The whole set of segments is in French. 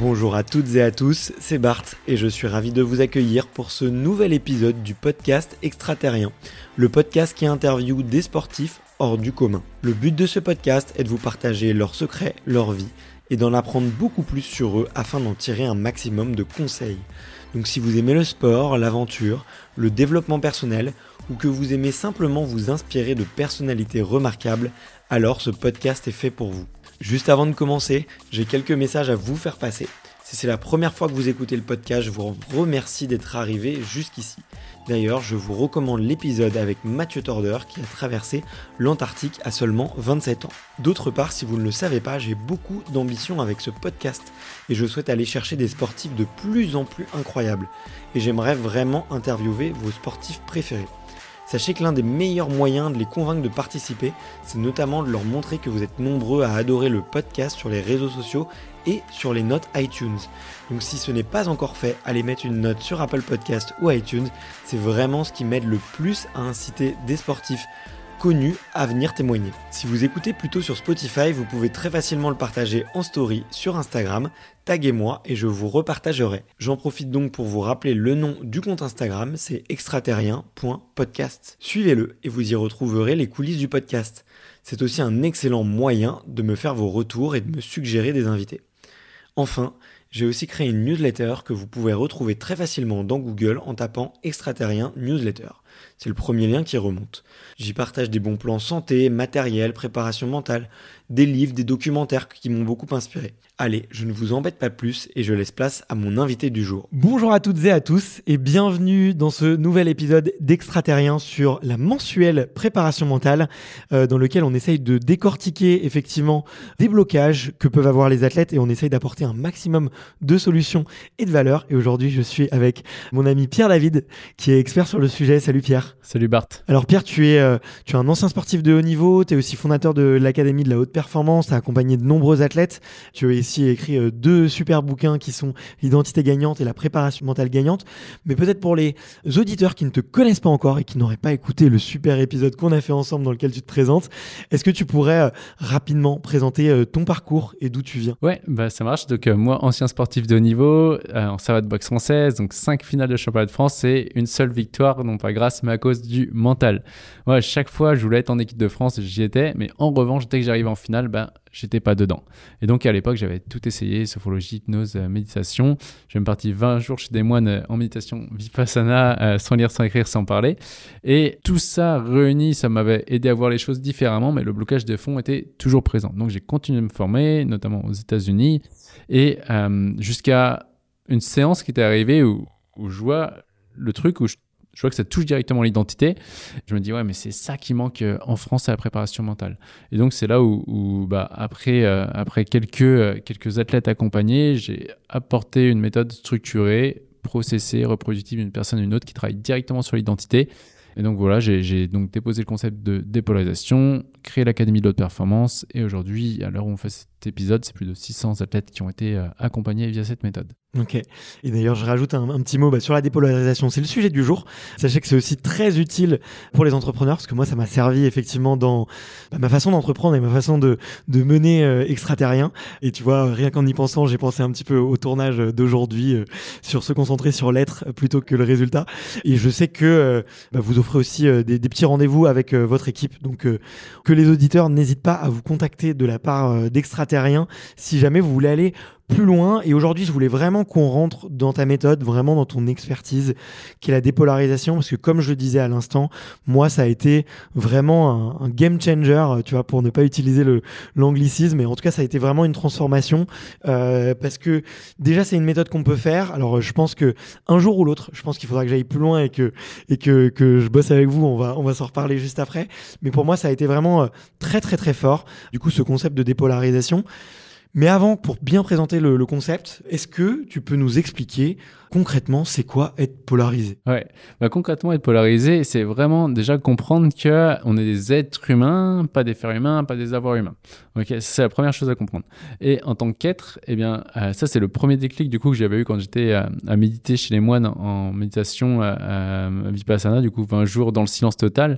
Bonjour à toutes et à tous, c'est Bart et je suis ravi de vous accueillir pour ce nouvel épisode du podcast Extraterrien, le podcast qui interviewe des sportifs hors du commun. Le but de ce podcast est de vous partager leurs secrets, leur vie et d'en apprendre beaucoup plus sur eux afin d'en tirer un maximum de conseils. Donc si vous aimez le sport, l'aventure, le développement personnel ou que vous aimez simplement vous inspirer de personnalités remarquables, alors ce podcast est fait pour vous. Juste avant de commencer, j'ai quelques messages à vous faire passer. Si c'est la première fois que vous écoutez le podcast, je vous remercie d'être arrivé jusqu'ici. D'ailleurs, je vous recommande l'épisode avec Mathieu Torder qui a traversé l'Antarctique à seulement 27 ans. D'autre part, si vous ne le savez pas, j'ai beaucoup d'ambition avec ce podcast et je souhaite aller chercher des sportifs de plus en plus incroyables. Et j'aimerais vraiment interviewer vos sportifs préférés. Sachez que l'un des meilleurs moyens de les convaincre de participer, c'est notamment de leur montrer que vous êtes nombreux à adorer le podcast sur les réseaux sociaux et sur les notes iTunes. Donc si ce n'est pas encore fait, allez mettre une note sur Apple Podcast ou iTunes, c'est vraiment ce qui m'aide le plus à inciter des sportifs connus à venir témoigner. Si vous écoutez plutôt sur Spotify, vous pouvez très facilement le partager en story sur Instagram, taguez-moi et je vous repartagerai. J'en profite donc pour vous rappeler le nom du compte Instagram, c'est extraterrien.podcast. Suivez-le et vous y retrouverez les coulisses du podcast. C'est aussi un excellent moyen de me faire vos retours et de me suggérer des invités. Enfin, j'ai aussi créé une newsletter que vous pouvez retrouver très facilement dans Google en tapant Extraterrien Newsletter. C'est le premier lien qui remonte. J'y partage des bons plans santé, matériel, préparation mentale, des livres, des documentaires qui m'ont beaucoup inspiré. Allez, je ne vous embête pas plus et je laisse place à mon invité du jour. Bonjour à toutes et à tous et bienvenue dans ce nouvel épisode d'Extraterrien sur la mensuelle préparation mentale dans lequel on essaye de décortiquer effectivement des blocages que peuvent avoir les athlètes et on essaye d'apporter un maximum de solutions et de valeurs. Et aujourd'hui, je suis avec mon ami Pierre David qui est expert sur le sujet. Salut Pierre. Salut Bart. Alors Pierre, tu es un ancien sportif de haut niveau, tu es aussi fondateur de l'Académie de la haute performance, tu as accompagné de nombreux athlètes, tu as ici écrit 2 super bouquins qui sont l'identité gagnante et la préparation mentale gagnante. Mais peut-être pour les auditeurs qui ne te connaissent pas encore et qui n'auraient pas écouté le super épisode qu'on a fait ensemble dans lequel tu te présentes, est-ce que tu pourrais rapidement présenter ton parcours et d'où tu viens ? Ouais, ça marche. Donc moi, ancien sportif de haut niveau, en savate boxe française, donc 5 finales de championnat de France et une seule victoire, non pas grâce mais à cause du mental. Moi, chaque fois, je voulais être en équipe de France, j'y étais, mais en revanche, dès que j'arrivais en finale, j'étais pas dedans. Et donc à l'époque, j'avais tout essayé, sophrologie, hypnose, méditation. Je suis parti 20 jours chez des moines en méditation vipassana, sans lire, sans écrire, sans parler. Et tout ça réuni, ça m'avait aidé à voir les choses différemment, mais le blocage de fond était toujours présent. Donc j'ai continué de me former, notamment aux États-Unis, et jusqu'à une séance qui était arrivée où je vois le truc où je vois que ça touche directement l'identité. Je me dis, ouais, mais c'est ça qui manque en France à la préparation mentale. Et donc, c'est là où après quelques athlètes accompagnés, j'ai apporté une méthode structurée, processée, reproductive d'une personne à une autre qui travaille directement sur l'identité. Et donc, voilà, j'ai donc déposé le concept de dépolarisation, créé l'Académie de haute performance. Et aujourd'hui, à l'heure où on fait cet épisode, c'est plus de 600 athlètes qui ont été accompagnés via cette méthode. Ok. Et d'ailleurs, je rajoute un petit mot sur la dépolarisation. C'est le sujet du jour. Sachez que c'est aussi très utile pour les entrepreneurs parce que moi, ça m'a servi effectivement dans ma façon d'entreprendre et ma façon de mener Extraterrien. Et tu vois, rien qu'en y pensant, j'ai pensé un petit peu au tournage d'aujourd'hui sur se concentrer sur l'être plutôt que le résultat. Et je sais que vous offrez aussi des petits rendez-vous avec votre équipe. Donc, que les auditeurs n'hésitent pas à vous contacter de la part d'Extraterrien si jamais vous voulez aller plus loin. Et aujourd'hui, je voulais vraiment qu'on rentre dans ta méthode, vraiment dans ton expertise, qui est la dépolarisation, parce que comme je le disais à l'instant, moi, ça a été vraiment un game changer, tu vois, pour ne pas utiliser l'anglicisme, mais en tout cas, ça a été vraiment une transformation, parce que déjà, c'est une méthode qu'on peut faire. Alors, je pense que un jour ou l'autre, je pense qu'il faudra que j'aille plus loin et que je bosse avec vous. On va s'en reparler juste après. Mais pour moi, ça a été vraiment très, très, très fort. Du coup, ce concept de dépolarisation. Mais avant, pour bien présenter le concept, est-ce que tu peux nous expliquer concrètement c'est quoi être polarisé ? Ouais, concrètement être polarisé, c'est vraiment déjà comprendre qu'on est des êtres humains, pas des fers humains, pas des avoirs humains. Ok, c'est la première chose à comprendre. Et en tant qu'être, ça c'est le premier déclic du coup que j'avais eu quand j'étais à méditer chez les moines en méditation vipassana, du coup 20 jours dans le silence total.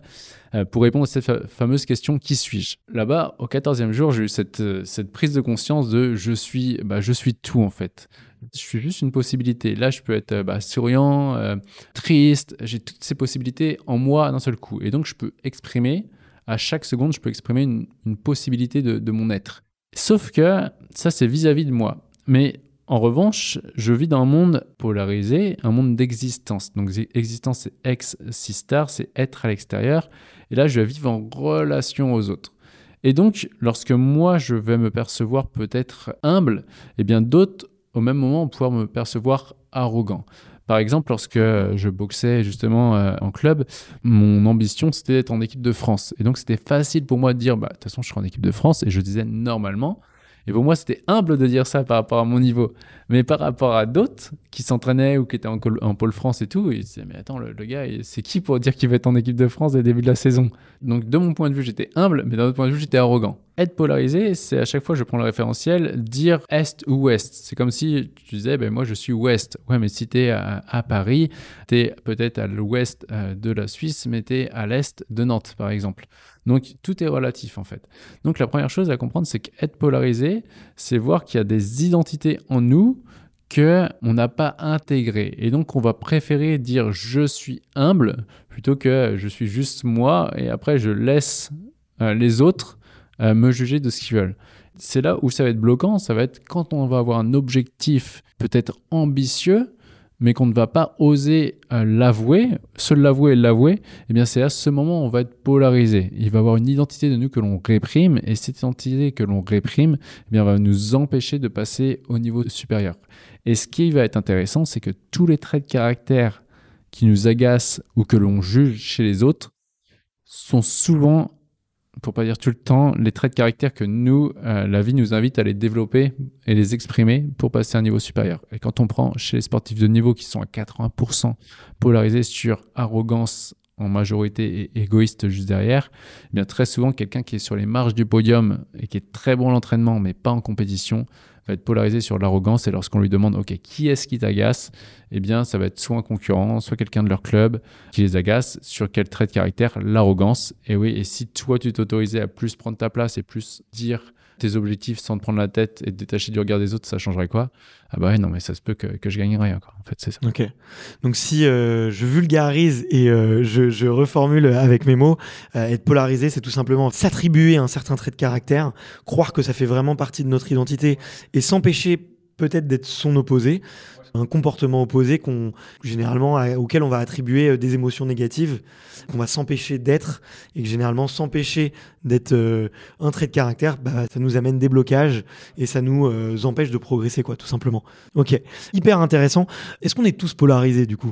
pour répondre à cette fameuse question « Qui suis-je ?» Là-bas, au 14e jour, j'ai eu cette prise de conscience de je suis tout en fait. Je suis juste une possibilité. Là, je peux être souriant, triste. J'ai toutes ces possibilités en moi d'un seul coup. Et donc, je peux exprimer, à chaque seconde, je peux exprimer une possibilité de mon être. Sauf que ça, c'est vis-à-vis de moi. Mais en revanche, je vis dans un monde polarisé, un monde d'existence. Donc, existence, c'est ex-sistar, c'est être à l'extérieur. Et là, je vais vivre en relation aux autres. Et donc, lorsque moi, je vais me percevoir peut-être humble, eh bien, d'autres, au même moment, vont pouvoir me percevoir arrogant. Par exemple, lorsque je boxais justement en club, mon ambition, c'était d'être en équipe de France. Et donc, c'était facile pour moi de dire, de toute façon, je serai en équipe de France. Et je disais normalement. Et pour moi, c'était humble de dire ça par rapport à mon niveau. Mais par rapport à d'autres qui s'entraînaient ou qui étaient en Pôle France et tout, ils disaient, mais attends, le gars, c'est qui pour dire qu'il va être en équipe de France dès le début de la saison? Donc, de mon point de vue, j'étais humble, mais d'un autre point de vue, j'étais arrogant. Être polarisé, c'est à chaque fois, je prends le référentiel, dire Est ou Ouest. C'est comme si tu disais, moi, je suis Ouest. Ouais, mais si t'es à Paris, t'es peut-être à l'Ouest de la Suisse, mais t'es à l'Est de Nantes, par exemple. Donc, tout est relatif, en fait. Donc, la première chose à comprendre, c'est qu'être polarisé, c'est voir qu'il y a des identités en nous qu'on n'a pas intégrées. Et donc, on va préférer dire « je suis humble » plutôt que « je suis juste moi » et après, je laisse les autres me juger de ce qu'ils veulent. C'est là où ça va être bloquant, ça va être quand on va avoir un objectif peut-être ambitieux, mais qu'on ne va pas oser l'avouer, se l'avouer et l'avouer, eh bien c'est à ce moment où on va être polarisé. Il va y avoir une identité de nous que l'on réprime, et cette identité que l'on réprime, eh bien, va nous empêcher de passer au niveau supérieur. Et ce qui va être intéressant, c'est que tous les traits de caractère qui nous agacent ou que l'on juge chez les autres sont souvent, pour pas dire tout le temps, les traits de caractère que nous, la vie nous invite à les développer et les exprimer pour passer à un niveau supérieur. Et quand on prend chez les sportifs de niveau qui sont à 80% polarisés sur arrogance en majorité et égoïste juste derrière, eh bien très souvent, quelqu'un qui est sur les marges du podium et qui est très bon à l'entraînement mais pas en compétition va être polarisé sur l'arrogance. Et lorsqu'on lui demande « Ok, qui est-ce qui t'agace ?» Eh bien, ça va être soit un concurrent, soit quelqu'un de leur club qui les agace. Sur quel trait de caractère? L'arrogance. Et oui, et si toi, tu t'autorisais à plus prendre ta place et plus dire tes objectifs sans te prendre la tête et te détacher du regard des autres, ça changerait quoi? Ah bah ouais, non, mais ça se peut que je gagne rien, quoi. En fait, c'est ça. Ok. Donc si je vulgarise et je reformule avec mes mots, être polarisé, c'est tout simplement s'attribuer un certain trait de caractère, croire que ça fait vraiment partie de notre identité et s'empêcher peut-être d'être son opposé, un comportement opposé auquel on va attribuer des émotions négatives, qu'on va s'empêcher d'être, et que généralement s'empêcher d'être un trait de caractère, ça nous amène des blocages et ça nous empêche de progresser, quoi, tout simplement. Ok, hyper intéressant. Est-ce qu'on est tous polarisés du coup?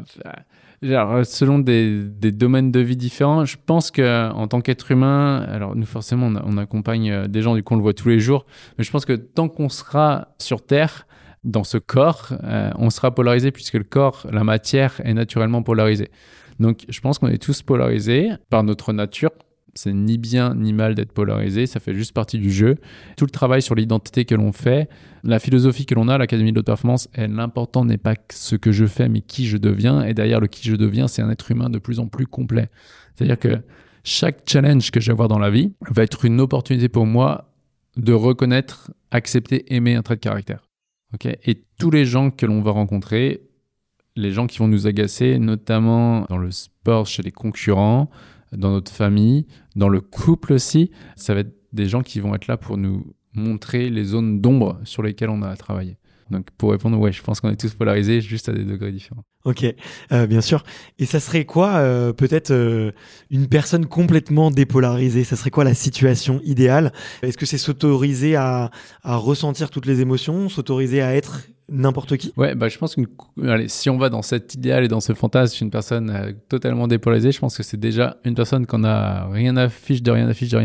Alors, selon des domaines de vie différents, je pense qu'en tant qu'être humain, alors nous forcément on accompagne des gens, du coup on le voit tous les jours, mais je pense que tant qu'on sera sur Terre, dans ce corps, on sera polarisé puisque le corps, la matière est naturellement polarisée. Donc je pense qu'on est tous polarisés par notre nature. C'est ni bien ni mal d'être polarisé, ça fait juste partie du jeu. Tout le travail sur l'identité que l'on fait, la philosophie que l'on a à l'Académie de l'Haute Performance, l'important n'est pas ce que je fais, mais qui je deviens. Et derrière le qui je deviens, c'est un être humain de plus en plus complet. C'est-à-dire que chaque challenge que je vais avoir dans la vie va être une opportunité pour moi de reconnaître, accepter, aimer un trait de caractère. Okay. Et tous les gens que l'on va rencontrer, les gens qui vont nous agacer, notamment dans le sport, chez les concurrents, dans notre famille, dans le couple aussi, ça va être des gens qui vont être là pour nous montrer les zones d'ombre sur lesquelles on a à travailler. Donc pour répondre, ouais, je pense qu'on est tous polarisés, juste à des degrés différents. Ok, bien sûr. Et ça serait quoi, peut-être une personne complètement dépolarisée? Ça serait quoi la situation idéale? Est-ce que c'est s'autoriser à ressentir toutes les émotions, s'autoriser à être n'importe qui? Ouais, je pense que si on va dans cet idéal et dans ce fantasme, une personne totalement dépolarisée, je pense que c'est déjà une personne qu'on a rien à fiche du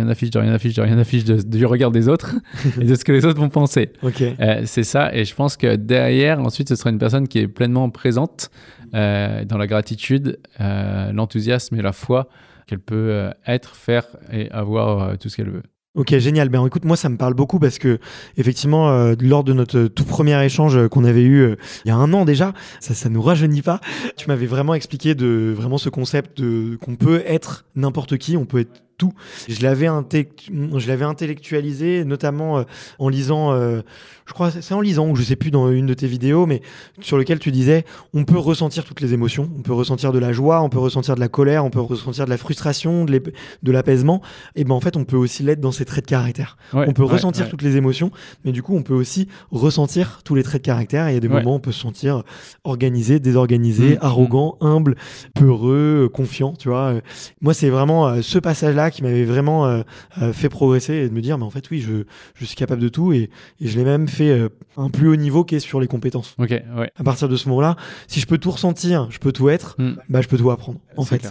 regard des autres et de ce que les autres vont penser. Okay. C'est ça, et je pense que derrière, ensuite, ce sera une personne qui est pleinement présente dans la gratitude, l'enthousiasme et la foi qu'elle peut être, faire et avoir tout ce qu'elle veut. Ok, génial. Ben écoute, moi ça me parle beaucoup parce que effectivement, lors de notre tout premier échange qu'on avait eu il y a 1 an déjà, ça nous rajeunit pas. Tu m'avais vraiment expliqué de vraiment ce concept de qu'on peut être n'importe qui, on peut être tout. Je l'avais intellectualisé, notamment en lisant, je crois, c'est en lisant ou je sais plus dans une de tes vidéos, mais sur lequel tu disais, on peut ressentir toutes les émotions, on peut ressentir de la joie, on peut ressentir de la colère, on peut ressentir de la frustration, de l'apaisement. Et ben en fait, on peut aussi l'être dans ses traits de caractère. Ouais, On peut ressentir toutes les émotions, mais du coup, on peut aussi ressentir tous les traits de caractère. Et il y a des moments où on peut se sentir organisé, désorganisé, arrogant, humble, peureux, confiant, tu vois. Moi, c'est vraiment ce passage-là qui m'avait vraiment fait progresser et de me dire, mais en fait, oui, je suis capable de tout et je l'ai même fait un plus haut niveau qu'est sur les compétences. Ok, ouais. À partir de ce moment-là, si je peux tout ressentir, je peux tout être, bah, je peux tout apprendre, en fait. Clair.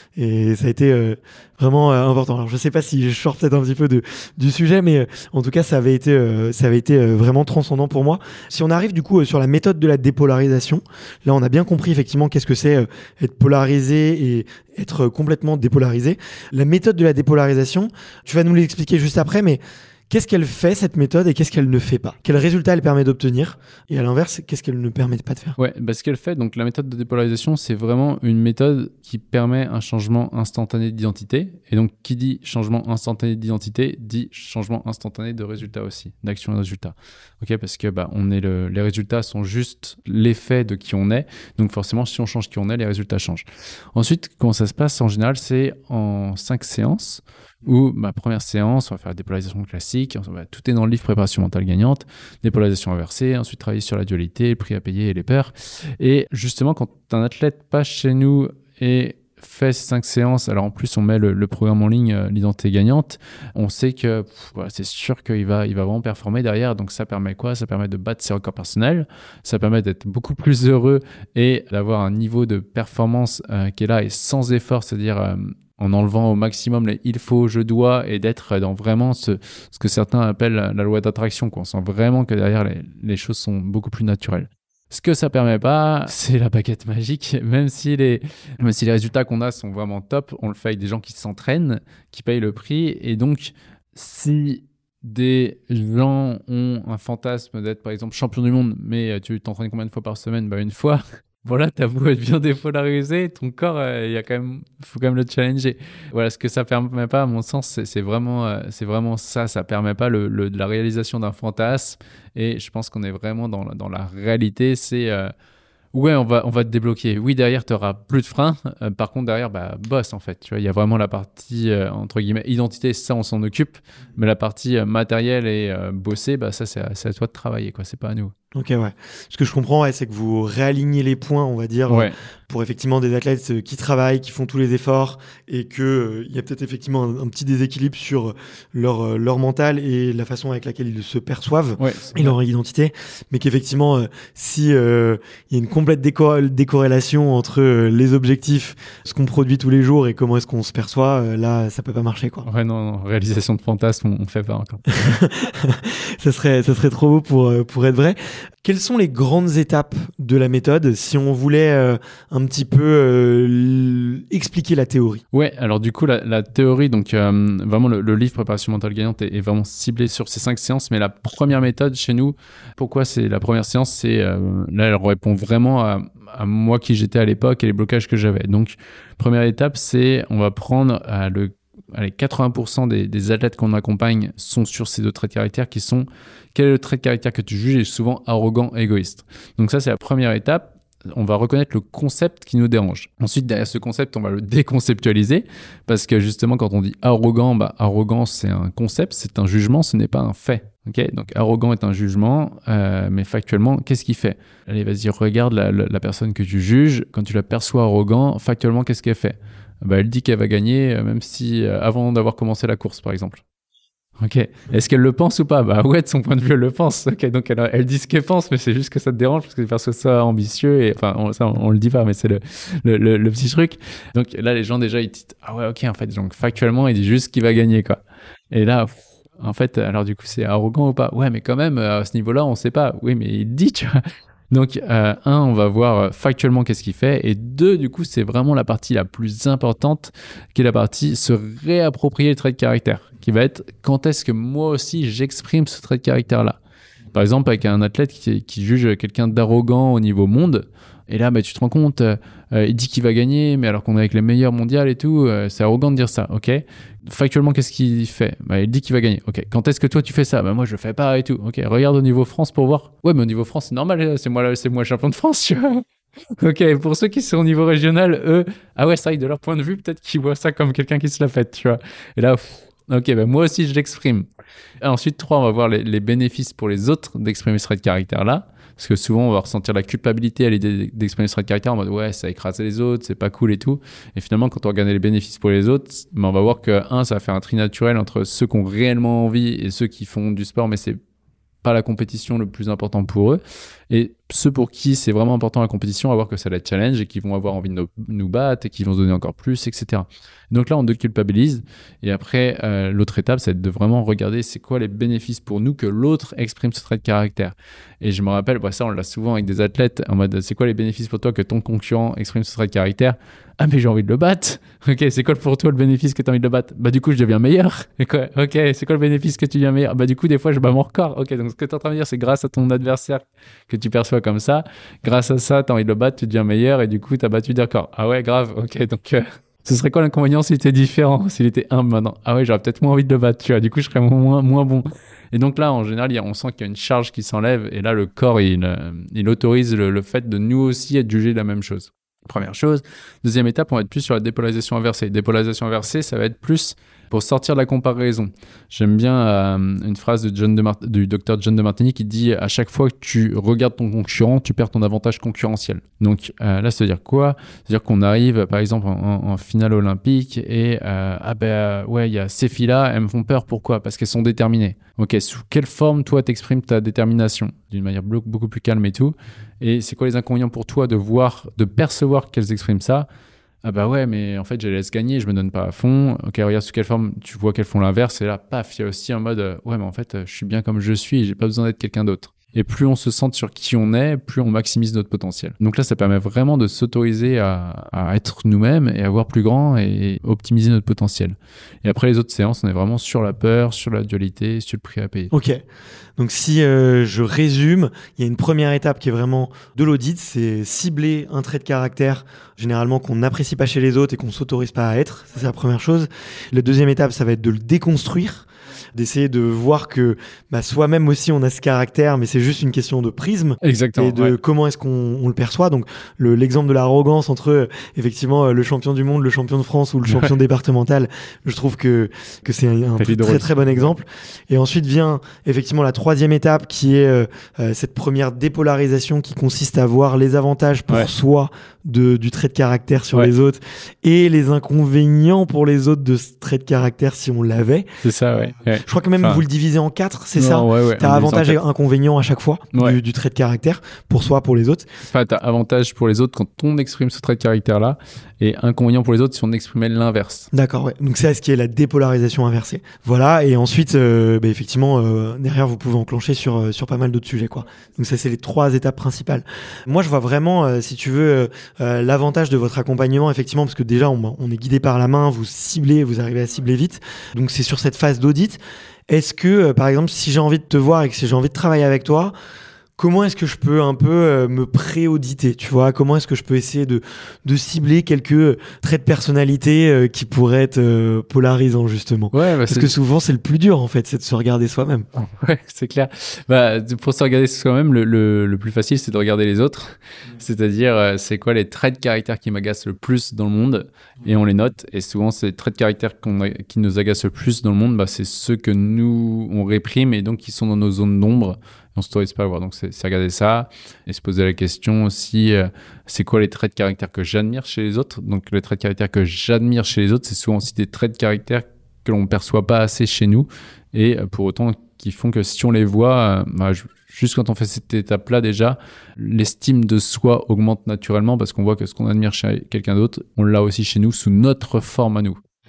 Et ça a été vraiment important. Alors je sais pas si je sors peut-être un petit peu du sujet, mais en tout cas ça avait été vraiment transcendant pour moi. Si on arrive du coup sur la méthode de la dépolarisation, là on a bien compris effectivement qu'est-ce que c'est être polarisé et être complètement dépolarisé. La méthode de la dépolarisation, tu vas nous l'expliquer juste après, mais qu'est-ce qu'elle fait, cette méthode, et qu'est-ce qu'elle ne fait pas? Quel résultat elle permet d'obtenir? Et à l'inverse, qu'est-ce qu'elle ne permet pas de faire? Ouais, bah ce qu'elle fait, donc la méthode de dépolarisation, c'est vraiment une méthode qui permet un changement instantané d'identité. Et donc, qui dit changement instantané d'identité, dit changement instantané de résultat aussi, d'action et de résultat. Ok, parce que les résultats sont juste l'effet de qui on est. Donc forcément, si on change qui on est, les résultats changent. Ensuite, comment ça se passe? En général, c'est en 5 séances. Où ma première séance, on va faire la dépolarisation classique, tout est dans le livre Préparation mentale gagnante, dépolarisation inversée, ensuite travailler sur la dualité, le prix à payer et les peurs. Et justement, quand un athlète passe chez nous et fait ces 5 séances, alors en plus on met le programme en ligne, l'identité gagnante, on sait que c'est sûr qu'il va vraiment performer derrière. Donc ça permet quoi? Ça permet de battre ses records personnels, ça permet d'être beaucoup plus heureux et d'avoir un niveau de performance qui est là et sans effort, c'est-à-dire en enlevant au maximum les il faut, je dois, et d'être dans vraiment ce que certains appellent la loi d'attraction, quoi. On sent vraiment que derrière les choses sont beaucoup plus naturelles. Ce que ça permet pas, c'est la baguette magique. Même si les résultats qu'on a sont vraiment top, on le fait avec des gens qui s'entraînent, qui payent le prix. Et donc, si des gens ont un fantasme d'être, par exemple, champion du monde, mais tu t'entraînes combien de fois par semaine? Une fois. Voilà, t'as beau être bien dépolarisé, ton corps, faut quand même le challenger. Voilà, ce que ça permet pas, à mon sens, c'est vraiment ça. Ça permet pas de la réalisation d'un fantasme. Et je pense qu'on est vraiment dans la réalité. C'est ouais, on va te débloquer. Oui, derrière, tu auras plus de freins. Par contre, derrière, boss, en fait. Tu vois, il y a vraiment la partie, entre guillemets, identité, ça, on s'en occupe. Mais la partie matérielle et bosser, ça, c'est à toi de travailler, quoi. C'est pas à nous. Ok, ouais. Ce que je comprends, c'est que vous réalignez les points, on va dire, pour effectivement des athlètes qui travaillent, qui font tous les efforts, et que il y a peut-être effectivement un petit déséquilibre sur leur mental et la façon avec laquelle ils se perçoivent et leur identité, mais qu'effectivement, si il y a une complète décorrélation entre les objectifs, ce qu'on produit tous les jours et comment est-ce qu'on se perçoit, là, ça peut pas marcher, quoi. Ouais, non, réalisation de fantasme, on fait pas encore. ça serait trop beau pour être vrai. Quelles sont les grandes étapes de la méthode si on voulait un petit peu expliquer la théorie? Ouais, alors du coup, la théorie, donc vraiment le livre Préparation mentale gagnante est vraiment ciblé sur ces 5 séances, mais la première méthode chez nous, pourquoi c'est la première séance, c'est là, elle répond vraiment à moi qui j'étais à l'époque et les blocages que j'avais. Donc, première étape, c'est on va prendre 80% des athlètes qu'on accompagne sont sur ces 2 traits de caractère qui sont quel est le trait de caractère que tu juges est souvent arrogant, égoïste. Donc ça, c'est la première étape. On va reconnaître le concept qui nous dérange. Ensuite, derrière ce concept, on va le déconceptualiser parce que justement, quand on dit arrogant, arrogant, c'est un concept, c'est un jugement, ce n'est pas un fait. Okay, donc arrogant est un jugement, mais factuellement, qu'est-ce qu'il fait? Allez, vas-y, regarde la personne que tu juges. Quand tu la perçois arrogant, factuellement, qu'est-ce qu'elle fait? Elle dit qu'elle va gagner, même si avant d'avoir commencé la course, par exemple. Ok. Est-ce qu'elle le pense ou pas? Ouais, de son point de vue, elle le pense. Ok, donc elle dit ce qu'elle pense, mais c'est juste que ça te dérange parce que tu perçois ça ambitieux et enfin, on le dit pas, mais c'est le petit truc. Donc là, les gens déjà, ils disent ah ouais, ok, en fait, donc factuellement, il dit juste qu'il va gagner, quoi. Et là, en fait, alors du coup, c'est arrogant ou pas? Ouais, mais quand même, à ce niveau-là, on sait pas. Oui, mais il dit, tu vois. Donc, on va voir factuellement qu'est-ce qu'il fait. Et 2, du coup, c'est vraiment la partie la plus importante, qui est la partie se réapproprier le trait de caractère, qui va être quand est-ce que moi aussi j'exprime ce trait de caractère-là. Par exemple, avec un athlète qui juge quelqu'un d'arrogant au niveau monde, et là, tu te rends compte, il dit qu'il va gagner, mais alors qu'on est avec les meilleurs mondiales et tout, c'est arrogant de dire ça, ok. Factuellement, qu'est-ce qu'il fait ? Il dit qu'il va gagner, ok. Quand est-ce que toi tu fais ça ? Moi je le fais pas et tout, ok. Regarde au niveau France pour voir. Ouais, mais au niveau France, c'est normal, c'est moi champion de France, tu vois. Ok, pour ceux qui sont au niveau régional, eux, ah ouais, ça, de leur point de vue, peut-être qu'ils voient ça comme quelqu'un qui se la pète, tu vois. Et là, ok, moi aussi je l'exprime. Et ensuite, 3, on va voir les bénéfices pour les autres d'exprimer ce trait de caractère-là. Parce que souvent, on va ressentir la culpabilité à l'idée d'exprimer ce trait de caractère en mode ouais, ça écrase les autres, c'est pas cool et tout. Et finalement, quand on regarde les bénéfices pour les autres, on va voir que, ça va faire un tri naturel entre ceux qui ont réellement envie et ceux qui font du sport, mais c'est pas la compétition le plus important pour eux. Et ceux pour qui c'est vraiment important la compétition, on va voir que ça va être challenge et qui vont avoir envie de nous battre et qui vont se donner encore plus, etc. Donc là, on déculpabilise. Et après, l'autre étape, c'est de vraiment regarder c'est quoi les bénéfices pour nous que l'autre exprime ce trait de caractère. Et je me rappelle, ça, on l'a souvent avec des athlètes en mode c'est quoi les bénéfices pour toi que ton concurrent exprime ce trait de caractère ? Ah, mais j'ai envie de le battre. Ok, c'est quoi pour toi le bénéfice que tu as envie de le battre ? Du coup, je deviens meilleur. Et quoi ? Ok, c'est quoi le bénéfice que tu deviens meilleur ? Du coup, des fois, je bats mon record. Ok, donc ce que tu es en train de dire, c'est grâce à ton adversaire que tu perçois comme ça. Grâce à ça, tu as envie de le battre, tu deviens meilleur et du coup, tu as battu des records. Ah ouais, grave. Ok, donc ce serait quoi l'inconvénient s'il était différent ? S'il était humble maintenant ? Ah ouais, j'aurais peut-être moins envie de le battre, tu vois. Du coup, je serais moins bon. Et donc là, en général, on sent qu'il y a une charge qui s'enlève et là, le corps, il autorise le fait de nous aussi être jugés de la même chose. Première chose. Deuxième étape, on va être plus sur la dépolarisation inversée. Dépolarisation inversée, ça va être plus pour sortir de la comparaison. J'aime bien une phrase du docteur John Demartini qui dit « À chaque fois que tu regardes ton concurrent, tu perds ton avantage concurrentiel ». Donc là, ça veut dire quoi ? C'est-à-dire qu'on arrive, par exemple, en finale olympique et il y a ces filles-là, elles me font peur. Pourquoi ? Parce qu'elles sont déterminées. Ok, sous quelle forme, toi, t'exprimes ta détermination ? D'une manière beaucoup plus calme et tout. Et c'est quoi les inconvénients pour toi de percevoir qu'elles expriment ça ? Ah ouais, mais en fait, je les laisse gagner, je me donne pas à fond. Ok, regarde sous quelle forme tu vois qu'elles font l'inverse. Et là, paf, il y a aussi un mode, ouais, mais en fait, je suis bien comme je suis et j'ai pas besoin d'être quelqu'un d'autre. Et plus on se centre sur qui on est, plus on maximise notre potentiel. Donc là, ça permet vraiment de s'autoriser à être nous-mêmes et à voir plus grand et optimiser notre potentiel. Et après les autres séances, on est vraiment sur la peur, sur la dualité, sur le prix à payer. Ok. Donc si je résume, il y a une première étape qui est vraiment de l'audit, c'est cibler un trait de caractère généralement qu'on n'apprécie pas chez les autres et qu'on s'autorise pas à être. Ça, c'est la première chose. La deuxième étape, ça va être de le déconstruire, d'essayer de voir que soi-même aussi on a ce caractère, mais c'est juste une question de prisme. Exactement, et de comment est-ce qu'on le perçoit. Donc l'exemple de l'arrogance entre effectivement le champion du monde, le champion de France ou le champion départemental, je trouve que c'est un très très bon exemple. Et ensuite vient effectivement la troisième étape qui est cette première dépolarisation qui consiste à voir les avantages pour soi du trait de caractère sur les autres et les inconvénients pour les autres de ce trait de caractère si on l'avait. C'est ça, ouais. Je crois que même vous le divisez en 4, c'est ça ? Ouais, t'as avantage et inconvénient à chaque fois du trait de caractère pour soi, pour les autres. Enfin, t'as avantage pour les autres quand on exprime ce trait de caractère-là et inconvénient pour les autres si on exprimait l'inverse. D'accord, ouais. Donc c'est ce qui est la dépolarisation inversée. Voilà, et ensuite, effectivement, derrière, vous pouvez enclencher sur pas mal d'autres sujets, quoi. Donc ça, c'est les 3 étapes principales. Moi, je vois vraiment, si tu veux, l'avantage de votre accompagnement, effectivement, parce que déjà, on est guidé par la main, vous arrivez à cibler vite. Donc c'est sur cette phase d'audit. Est-ce que, par exemple, si j'ai envie de te voir et que si j'ai envie de travailler avec toi, comment est-ce que je peux un peu me pré-auditer, tu vois ? Comment est-ce que je peux essayer de cibler quelques traits de personnalité qui pourraient être polarisants, justement ? Parce que souvent, c'est le plus dur, en fait, c'est de se regarder soi-même. Ouais, c'est clair. Pour se regarder soi-même, le plus facile, c'est de regarder les autres. C'est-à-dire, c'est quoi les traits de caractère qui m'agacent le plus dans le monde ? Et on les note. Et souvent, ces traits de caractère qui nous agacent le plus dans le monde, c'est ceux que nous, on réprime et donc qui sont dans nos zones d'ombre. On ne s'autorise pas à voir. Donc, c'est regarder ça et se poser la question aussi, c'est quoi les traits de caractère que j'admire chez les autres ? Donc, les traits de caractère que j'admire chez les autres, c'est souvent aussi des traits de caractère que l'on ne perçoit pas assez chez nous et pour autant qui font que si on les voit, juste quand on fait cette étape-là déjà, l'estime de soi augmente naturellement parce qu'on voit que ce qu'on admire chez quelqu'un d'autre, on l'a aussi chez nous sous notre forme à nous.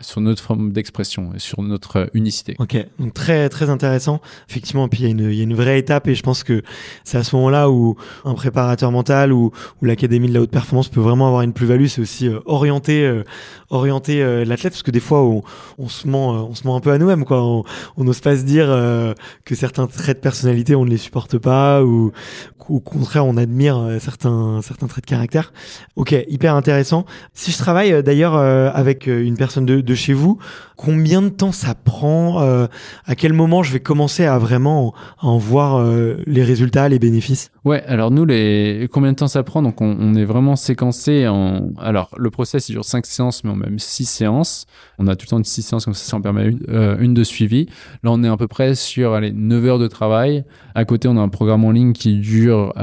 sur notre forme d'expression et sur notre unicité. Ok, donc très très intéressant. Effectivement, puis il y a une vraie étape et je pense que c'est à ce moment-là où un préparateur mental ou l'académie de la haute performance peut vraiment avoir une plus-value. C'est aussi orienter l'athlète, parce que des fois on se ment un peu à nous-mêmes, quoi. On n'ose pas se dire que certains traits de personnalité on ne les supporte pas, ou au contraire on admire certains traits de caractère. Ok, hyper intéressant. Si je travaille d'ailleurs avec une personne de chez vous, combien de temps ça prend, à quel moment je vais commencer à vraiment en voir les résultats, les bénéfices? Ouais, alors nous, combien de temps ça prend? Donc on est vraiment séquencé alors le process il dure 5 séances, mais on même 6 séances. On a tout le temps 6 séances, comme ça en permet une de suivi. Là on est à peu près sur 9 heures de travail. À côté on a un programme en ligne qui dure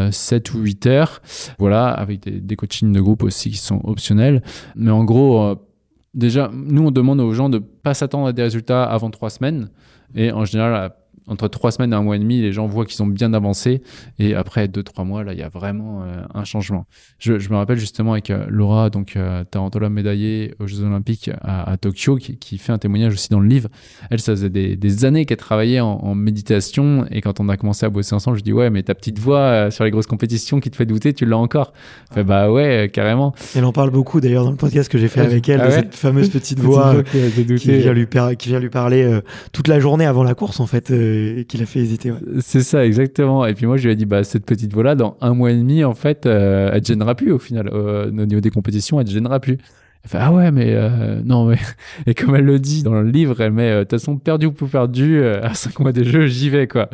7 ou 8 heures. Voilà, avec des coachings de groupe aussi qui sont optionnels. Mais en gros, déjà, nous on demande aux gens de pas s'attendre à des résultats avant 3 semaines. Et en général, entre 3 semaines et 1 mois et demi, les gens voient qu'ils ont bien avancé. Et après 2-3 mois, là, il y a vraiment un changement. Je me rappelle justement avec Laura, donc tarantola médaillée aux Jeux Olympiques à Tokyo, qui fait un témoignage aussi dans le livre. Elle, ça faisait des années qu'elle travaillait en méditation. Et quand on a commencé à bosser ensemble, je dis ouais, mais ta petite voix sur les grosses compétitions qui te fait douter, tu l'as encore? Elle fait bah ouais, carrément. Elle en parle beaucoup d'ailleurs dans le podcast que j'ai fait avec elle, de cette fameuse petite voix qui vient lui parler toute la journée avant la course en fait. Qui l'a fait hésiter. Ouais. C'est ça, exactement. Et puis moi, je lui ai dit, bah, cette petite voix-là, dans 1 mois et demi, en fait, elle te gênera plus au final. Au niveau des compétitions, elle te gênera plus. Elle fait, ah ouais, mais non, mais. Et comme elle le dit dans le livre, elle met, de toute façon, perdu ou peu perdu, à 5 mois de jeu, j'y vais, quoi.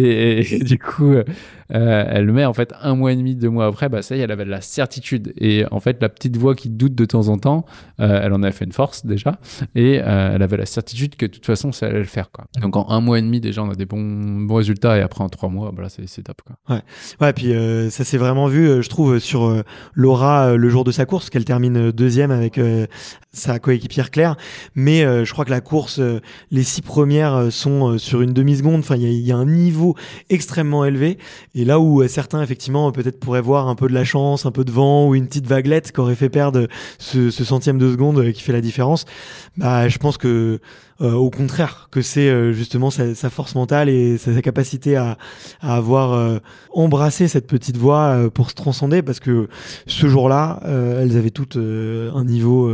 Et du coup, elle met en fait 1 mois et demi, 2 mois après, bah ça y est, elle avait de la certitude. Et en fait, la petite voix qui doute de temps en temps, elle en avait fait une force déjà. Et elle avait la certitude que de toute façon, ça allait le faire, quoi. Donc en 1 mois et demi, déjà, on a des bons résultats. Et après, en 3 mois, bah là, c'est top, quoi. Ouais, puis ça s'est vraiment vu, je trouve, sur Laura le jour de sa course, qu'elle termine deuxième avec sa coéquipière Claire. Mais je crois que la course, les 6 premières sont sur une demi-seconde. Enfin, il y a un niveau extrêmement élevé. Et là où certains, effectivement, peut-être pourraient voir un peu de la chance, un peu de vent ou une petite vaguelette qui aurait fait perdre ce centième de seconde qui fait la différence, bah, je pense que au contraire, que c'est justement sa force mentale et sa capacité à avoir embrassé cette petite voix pour se transcender, parce que ce jour-là, elles avaient toutes un niveau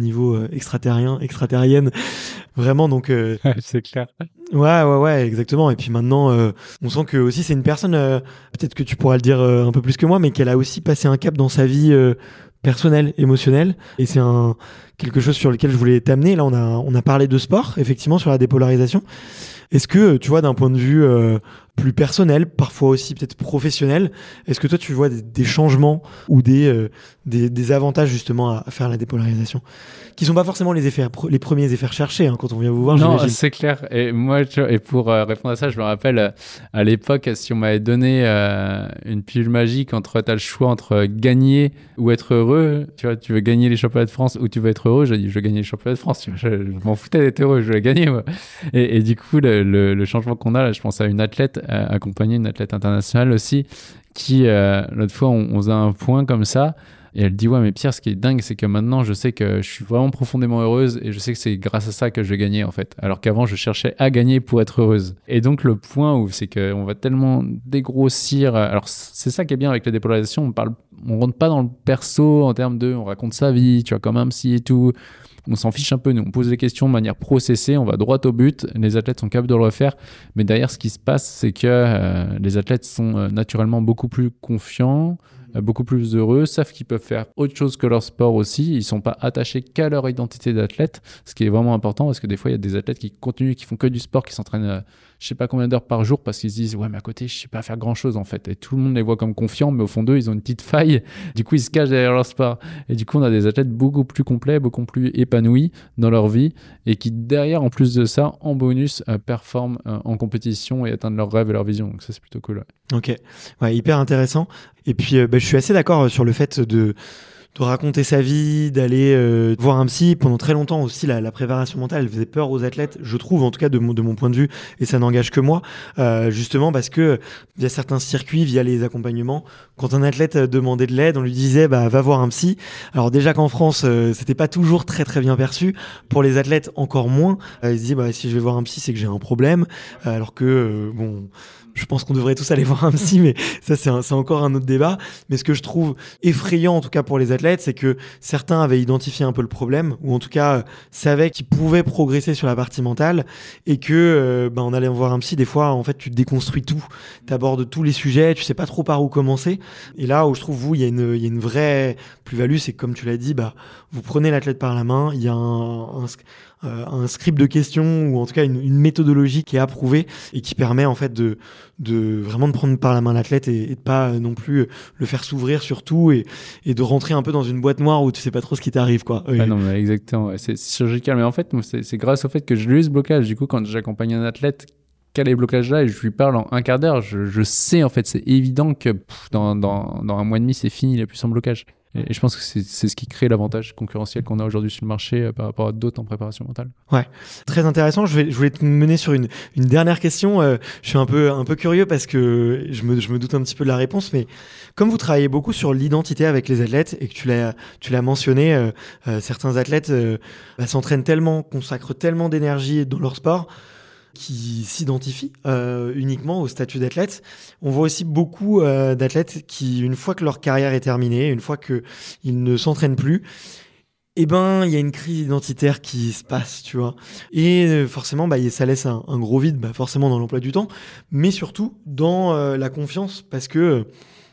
extraterrienne, vraiment. Donc c'est clair. Ouais, exactement. Et puis maintenant, on sent que aussi c'est une personne, peut-être que tu pourras le dire un peu plus que moi, mais qu'elle a aussi passé un cap dans sa vie personnelle, émotionnelle. Et c'est quelque chose sur lequel je voulais t'amener. Là, on a parlé de sport, effectivement, sur la dépolarisation. Est-ce que, tu vois, d'un point de vue plus personnel, parfois aussi peut-être professionnel, est-ce que toi, tu vois des changements ou des avantages justement à faire la dépolarisation, qui sont pas forcément les premiers effets recherchés quand on vient vous voir? Non, c'est clair. Et moi, et pour répondre à ça, je me rappelle à l'époque, si on m'avait donné une pilule magique entre t'as le choix entre gagner ou être heureux, tu vois, tu veux gagner les championnats de France ou tu veux être heureux, j'ai dit je veux gagner les championnats de France. Je m'en foutais d'être heureux, je voulais gagner, moi. Et du coup, le changement qu'on a là, je pense à une athlète, accompagner une athlète internationale aussi, qui l'autre fois on faisait un point comme ça. Et elle dit, ouais, mais Pierre, ce qui est dingue, c'est que maintenant, je sais que je suis vraiment profondément heureuse et je sais que c'est grâce à ça que je vais gagner, en fait. Alors qu'avant, je cherchais à gagner pour être heureuse. Et donc, le point où c'est qu'on va tellement dégrossir. Alors, c'est ça qui est bien avec la dépolarisation. On rentre pas dans le perso en termes on raconte sa vie, tu vois, comme un psy et tout. On s'en fiche un peu, nous, on pose des questions de manière processée, on va droit au but, les athlètes sont capables de le refaire, mais derrière, ce qui se passe, c'est que les athlètes sont naturellement beaucoup plus confiants, beaucoup plus heureux, savent qu'ils peuvent faire autre chose que leur sport aussi, ils sont pas attachés qu'à leur identité d'athlète, ce qui est vraiment important, parce que des fois, il y a des athlètes qui continuent, qui font que du sport, qui s'entraînent je sais pas combien d'heures par jour, parce qu'ils se disent ouais, mais à côté je sais pas faire grand chose en fait, et tout le monde les voit comme confiants, mais au fond d'eux ils ont une petite faille, du coup ils se cachent derrière leur sport, et du coup on a des athlètes beaucoup plus complets, beaucoup plus épanouis dans leur vie, et qui derrière, en plus de ça, en bonus performent en compétition et atteignent leurs rêves et leur vision, donc ça c'est plutôt cool. Ok, ouais, hyper intéressant. Et puis je suis assez d'accord sur le fait raconter sa vie, d'aller voir un psy. Pendant très longtemps aussi, la préparation mentale, elle faisait peur aux athlètes, je trouve, en tout cas de mon point de vue, et ça n'engage que moi, justement parce que via certains circuits, via les accompagnements, quand un athlète demandait de l'aide, on lui disait va voir un psy. Alors déjà qu'en France, c'était pas toujours très très bien perçu. Pour les athlètes, encore moins. Ils se disent si je vais voir un psy, c'est que j'ai un problème. Alors que je pense qu'on devrait tous aller voir un psy, mais ça, c'est encore un autre débat. Mais ce que je trouve effrayant, en tout cas pour les athlètes, c'est que certains avaient identifié un peu le problème, ou en tout cas savaient qu'ils pouvaient progresser sur la partie mentale, et que en allant voir un psy, des fois, en fait, tu déconstruis tout. Tu abordes tous les sujets, tu sais pas trop par où commencer. Et là où je trouve, vous, il y a une vraie plus-value, c'est que comme tu l'as dit, vous prenez l'athlète par la main, il y a un script de questions, ou en tout cas une méthodologie qui est approuvée et qui permet en fait de vraiment de prendre par la main l'athlète et de pas non plus le faire s'ouvrir sur tout et de rentrer un peu dans une boîte noire où tu sais pas trop ce qui t'arrive, quoi. Ah non, mais exactement, ouais. C'est chirurgical. Mais en fait, c'est grâce au fait que je lui ai eu ce blocage. Du coup, quand j'accompagne un athlète qui a les blocages-là et je lui parle en un quart d'heure, je sais, en fait, c'est évident que dans un mois et demi, c'est fini, il n'a plus son blocage. Et je pense que c'est ce qui crée l'avantage concurrentiel qu'on a aujourd'hui sur le marché par rapport à d'autres en préparation mentale. Ouais, très intéressant. Je voulais te mener sur une dernière question. Je suis un peu curieux parce que je me doute un petit peu de la réponse, mais comme vous travaillez beaucoup sur l'identité avec les athlètes et que tu l'as mentionné, certains athlètes s'entraînent tellement, consacrent tellement d'énergie dans leur sport qui s'identifient uniquement au statut d'athlète. On voit aussi beaucoup d'athlètes qui, une fois que leur carrière est terminée, une fois qu'ils ne s'entraînent plus, il y a une crise identitaire qui se passe, tu vois. Et forcément, ça laisse un gros vide, forcément dans l'emploi du temps, mais surtout dans la confiance, parce que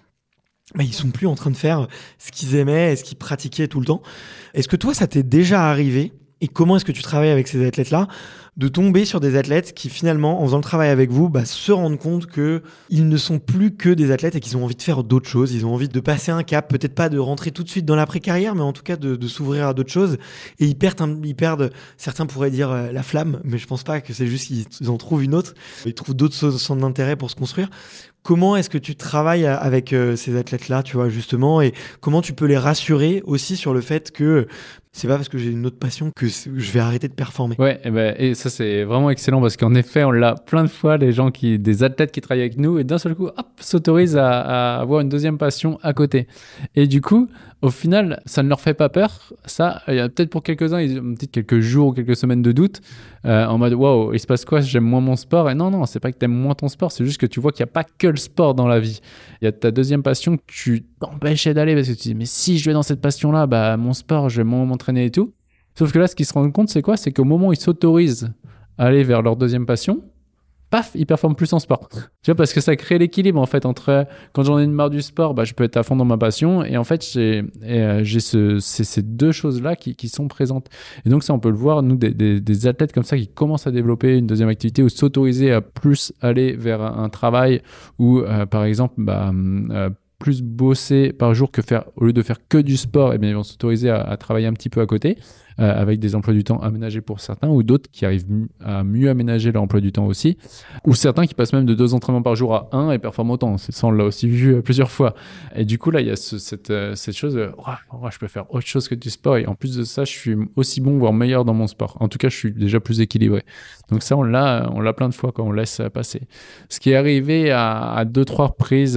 ils sont plus en train de faire ce qu'ils aimaient et ce qu'ils pratiquaient tout le temps. Est-ce que toi, ça t'est déjà arrivé ? Et comment est-ce que tu travailles avec ces athlètes-là, de tomber sur des athlètes qui finalement, en faisant le travail avec vous, se rendent compte qu'ils ne sont plus que des athlètes et qu'ils ont envie de faire d'autres choses, ils ont envie de passer un cap, peut-être pas de rentrer tout de suite dans l'après-carrière, mais en tout cas de s'ouvrir à d'autres choses. Et ils perdent, certains pourraient dire la flamme, mais je pense pas que c'est juste qu'ils en trouvent une autre, ils trouvent d'autres centres d'intérêt pour se construire. Comment est-ce que tu travailles avec ces athlètes-là, tu vois, justement, et comment tu peux les rassurer aussi sur le fait que c'est pas parce que j'ai une autre passion que je vais arrêter de performer. Ouais, et ça c'est vraiment excellent parce qu'en effet, on l'a plein de fois, des athlètes qui travaillent avec nous et d'un seul coup, hop, s'autorisent à avoir une deuxième passion à côté. Et du coup, au final, ça ne leur fait pas peur. Ça, il y a peut-être pour quelques-uns, ils ont peut-être quelques jours ou quelques semaines de doute en mode waouh, il se passe quoi, j'aime moins mon sport. Et non, c'est pas que t'aimes moins ton sport, c'est juste que tu vois qu'il n'y a pas que le sport dans la vie. Il y a ta deuxième passion que tu t'empêchais d'aller parce que tu dis mais si je vais dans cette passion-là, mon sport, je vais moins m'entraîner et tout. Sauf que là, ce qu'ils se rendent compte, c'est quoi ? C'est qu'au moment où ils s'autorisent à aller vers leur deuxième passion, paf, ils performent plus en sport. Tu vois, parce que ça crée l'équilibre en fait entre quand j'en ai une marre du sport, je peux être à fond dans ma passion et en fait j'ai ces deux choses-là qui sont présentes. Et donc ça, on peut le voir, nous, des athlètes comme ça qui commencent à développer une deuxième activité ou s'autoriser à plus aller vers un travail ou par exemple plus bosser par jour que faire, au lieu de faire que du sport, ils vont s'autoriser à travailler un petit peu à côté, avec des emplois du temps aménagés pour certains, ou d'autres qui arrivent à mieux aménager leur emploi du temps aussi, ou certains qui passent même de 2 entraînements par jour à 1 et performent autant. Ça, on l'a aussi vu plusieurs fois. Et du coup, là, il y a cette chose, je peux faire autre chose que du sport, et en plus de ça, je suis aussi bon, voire meilleur dans mon sport. En tout cas, je suis déjà plus équilibré. Donc ça, on l'a plein de fois quand on laisse passer. Ce qui est arrivé à 2-3 reprises,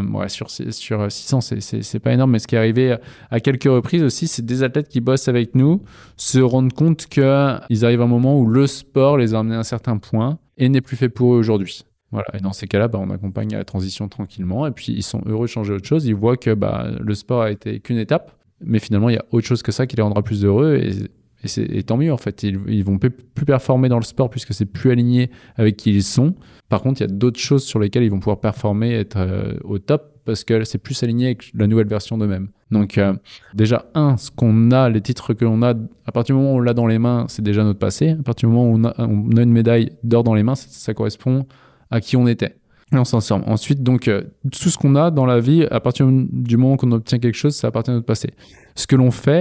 sur 600, c'est pas énorme, mais ce qui est arrivé à quelques reprises aussi, c'est des athlètes qui bossent avec nous se rendent compte qu'ils arrivent à un moment où le sport les a amenés à un certain point et n'est plus fait pour eux aujourd'hui. Voilà. Et dans ces cas-là, on accompagne à la transition tranquillement et puis ils sont heureux de changer autre chose. Ils voient que le sport a été qu'une étape, mais finalement, il y a autre chose que ça qui les rendra plus heureux et tant mieux en fait. Ils vont plus performer dans le sport puisque c'est plus aligné avec qui ils sont. Par contre, il y a d'autres choses sur lesquelles ils vont pouvoir performer, être au top parce que c'est plus aligné avec la nouvelle version d'eux-mêmes. Donc déjà, ce qu'on a, les titres que l'on a, à partir du moment où on l'a dans les mains, c'est déjà notre passé. À partir du moment où on a une médaille d'or dans les mains, ça correspond à qui on était. Et on s'en sort. Ensuite, donc, tout ce qu'on a dans la vie, à partir du moment qu'on obtient quelque chose, ça appartient à notre passé. Ce que l'on fait,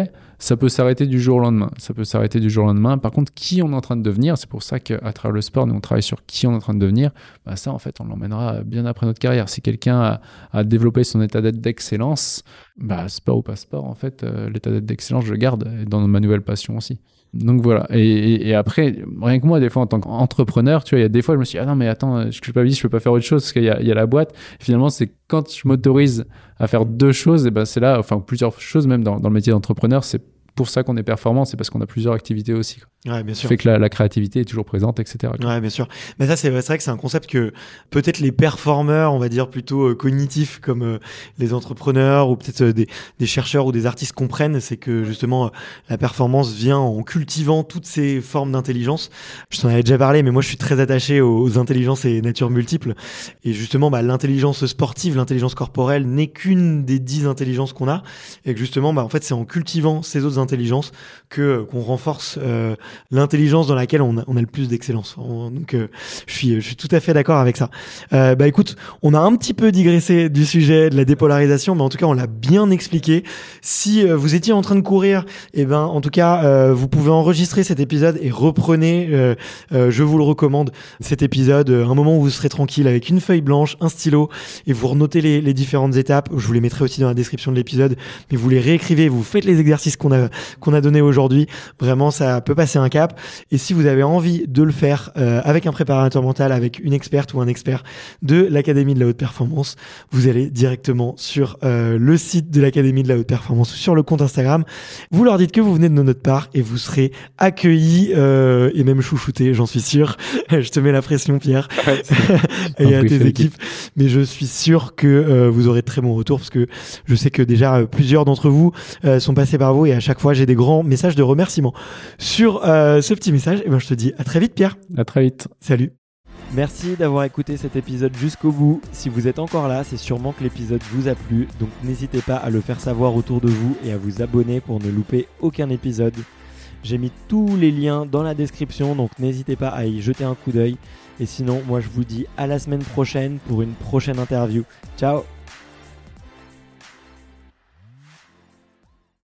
ça peut s'arrêter du jour au lendemain. Par contre, qui on est en train de devenir, c'est pour ça qu'à travers le sport, nous on travaille sur qui on est en train de devenir. Ça, en fait, on l'emmènera bien après notre carrière. Si quelqu'un a développé son état d'être d'excellence, sport ou pas sport, en fait, l'état d'être d'excellence, je le garde dans ma nouvelle passion aussi. Donc voilà. Et après, rien que moi, des fois, en tant qu'entrepreneur, tu vois, il y a des fois, je me suis dit, ah non, mais attends, je culpabilise, je peux pas faire autre chose parce qu'il y a la boîte. Et finalement, c'est quand je m'autorise à faire deux choses, et c'est là, enfin, plusieurs choses, même dans le métier d'entrepreneur, c'est pour ça qu'on est performant, c'est parce qu'on a plusieurs activités aussi, quoi. Ouais, bien sûr. Ça fait que la créativité est toujours présente, etc., quoi. Ouais, bien sûr. Mais ça, c'est vrai que c'est un concept que peut-être les performeurs, on va dire plutôt cognitifs, comme les entrepreneurs ou peut-être des chercheurs ou des artistes comprennent, c'est que justement la performance vient en cultivant toutes ces formes d'intelligence. Je t'en avais déjà parlé, mais moi je suis très attaché aux intelligences et natures multiples. Et justement, l'intelligence sportive, l'intelligence corporelle n'est qu'une des 10 intelligences qu'on a. Et que justement, en fait, c'est en cultivant ces autres intelligences qu'on renforce l'intelligence dans laquelle on a le plus d'excellence. Donc, je suis tout à fait d'accord avec ça. Écoute, on a un petit peu digressé du sujet de la dépolarisation, mais en tout cas, on l'a bien expliqué. Si vous étiez en train de courir, en tout cas, vous pouvez enregistrer cet épisode et reprenez, je vous le recommande, cet épisode, un moment où vous serez tranquille avec une feuille blanche, un stylo, et vous renotez les différentes étapes. Je vous les mettrai aussi dans la description de l'épisode, mais vous les réécrivez, vous faites les exercices qu'on a donnés aujourd'hui. Vraiment, ça peut passer un cap. Et si vous avez envie de le faire avec un préparateur mental, avec une experte ou un expert de l'Académie de la Haute Performance, vous allez directement sur le site de l'Académie de la Haute Performance ou sur le compte Instagram. Vous leur dites que vous venez de notre part et vous serez accueillis et même chouchoutés, j'en suis sûr. Je te mets la pression, Pierre, et à tes équipes. Mais je suis sûr que vous aurez de très bons retours parce que je sais que déjà plusieurs d'entre vous sont passés par vous et à chaque fois j'ai des grands messages de remerciement sur ce petit message. Et je te dis à très vite, Pierre. À très vite. Salut. Merci d'avoir écouté cet épisode jusqu'au bout. Si vous êtes encore là, c'est sûrement que l'épisode vous a plu. Donc n'hésitez pas à le faire savoir autour de vous et à vous abonner pour ne louper aucun épisode. J'ai mis tous les liens dans la description, donc n'hésitez pas à y jeter un coup d'œil. Et sinon, moi je vous dis à la semaine prochaine pour une prochaine interview. Ciao.